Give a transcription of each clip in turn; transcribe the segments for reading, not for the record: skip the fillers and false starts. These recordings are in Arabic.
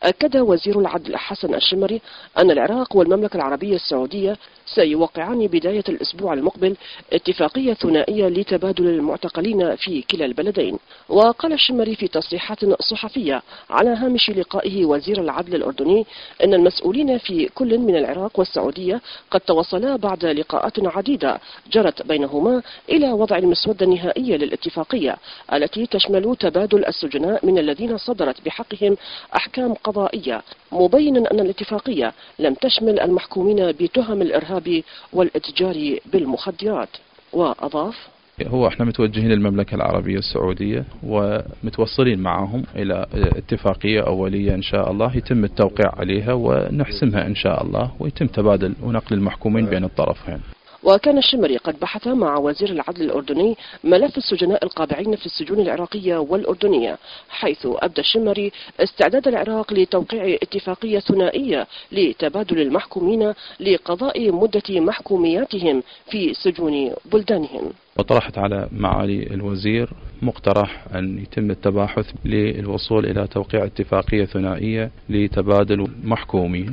أكد وزير العدل حسن الشمري أن العراق والمملكة العربية السعودية سيوقعان بداية الأسبوع المقبل اتفاقية ثنائية لتبادل المعتقلين في كلا البلدين. وقال الشمري في تصريحات صحفية على هامش لقائه وزير العدل الأردني أن المسؤولين في كل من العراق والسعودية قد توصلا بعد لقاءات عديدة جرت بينهما إلى وضع المسودة النهائية للاتفاقية التي تشمل تبادل السجناء من الذين صدرت بحقهم أحكام قضائية، مبينا أن الاتفاقية لم تشمل المحكومين بتهم الإرهاب والإتجار بالمخدرات. وأضاف: هو احنا متوجهين للمملكة العربية السعودية ومتوصلين معهم إلى اتفاقية أولية إن شاء الله يتم التوقيع عليها ونحسمها إن شاء الله، ويتم تبادل ونقل المحكومين بين الطرفين. وكان الشمري قد بحث مع وزير العدل الأردني ملف السجناء القابعين في السجون العراقية والأردنية، حيث أبدى الشمري استعداد العراق لتوقيع اتفاقية ثنائية لتبادل المحكومين لقضاء مدة محكومياتهم في سجون بلدانهم. وطرحت على معالي الوزير مقترح أن يتم التباحث للوصول إلى توقيع اتفاقية ثنائية لتبادل محكومين،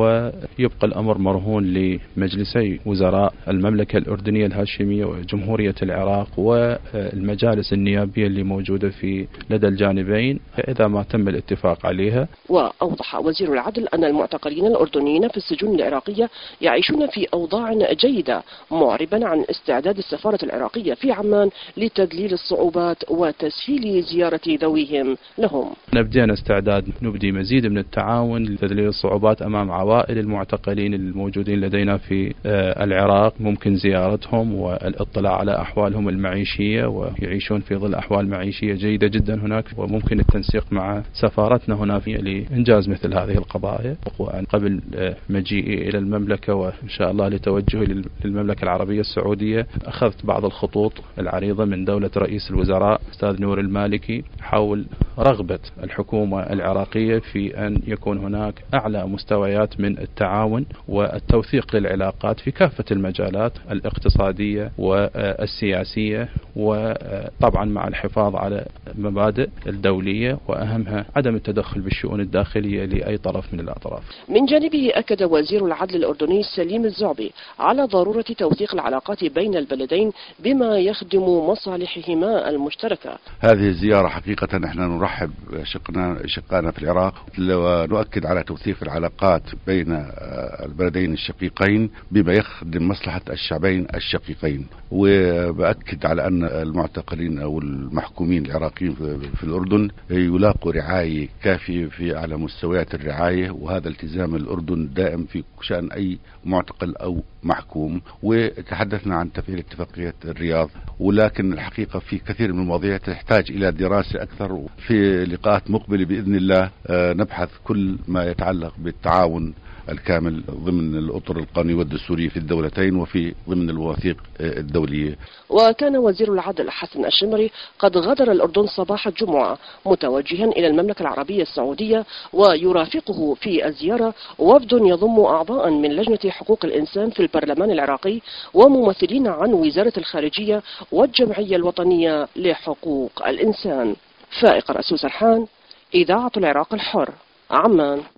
ويبقى الأمر مرهون لمجلسي وزراء المملكة الأردنية الهاشمية وجمهورية العراق والمجالس النيابية اللي موجودة في لدى الجانبين إذا ما تم الاتفاق عليها. وأوضح وزير العدل أن المعتقلين الأردنيين في السجون العراقية يعيشون في أوضاع جيدة، معربا عن استعداد السفارة العراقية في عمان لتذليل الصعوبات وتسهيل زيارة ذويهم لهم. نبدأ استعداد نبدي مزيد من التعاون لتذليل الصعوبات أمام عوائل المعتقلين الموجودين لدينا في العراق، ممكن زيارتهم والاطلاع على أحوالهم المعيشية، ويعيشون في ظل أحوال معيشية جيدة جدا هناك، وممكن التنسيق مع سفارتنا هناك لإنجاز مثل هذه القضايا. قبل مجيئي إلى المملكة وإن شاء الله لتوجهي للمملكة العربية السعودية أخذت بعض الخطوط العريضة من دولة رئيس الوزراء أستاذ نور المالكي حول رغبة الحكومة العراقية في أن يكون هناك أعلى مستويات من التعاون والتوثيق للعلاقات في كافة المجالات الاقتصادية والسياسية، وطبعا مع الحفاظ على مبادئ الدولية وأهمها عدم التدخل بالشؤون الداخلية لأي طرف من الأطراف. من جانبه أكد وزير العدل الأردني سليم الزعبي على ضرورة توثيق العلاقات بين البلدين بما يخدم مصالحهما المشتركة. هذه الزيارة حقيقة احنا نرحب شقانا في العراق، ونؤكد على توثيق العلاقات بين البلدين الشقيقين بما يخدم مصلحة الشعبين الشقيقين، وبأكد على أن المعتقلين أو المحكومين العراقيين في الأردن يلاقوا رعاية كافية في أعلى مستويات الرعاية، وهذا التزام الأردن دائم في شأن أي معتقل أو محكوم. وتحدثنا عن تفعيل اتفاقية الرياض، ولكن الحقيقة في كثير من المواضيع تحتاج إلى دراسة أكثر. في لقاءات مقبلة بإذن الله نبحث كل ما يتعلق بالتعاون الكامل ضمن الأطر القانونية والدستورية في الدولتين وفي ضمن المواثيق الدولية. وكان وزير العدل حسن الشمري قد غادر الأردن صباح الجمعة متوجها إلى المملكة العربية السعودية، ويرافقه في الزيارة وفد يضم أعضاء من لجنة حقوق الإنسان في البرلمان العراقي وممثلين عن وزارة الخارجية والجمعية الوطنية لحقوق الإنسان. فائق رأسو سرحان، إذاعة العراق الحر، عمان.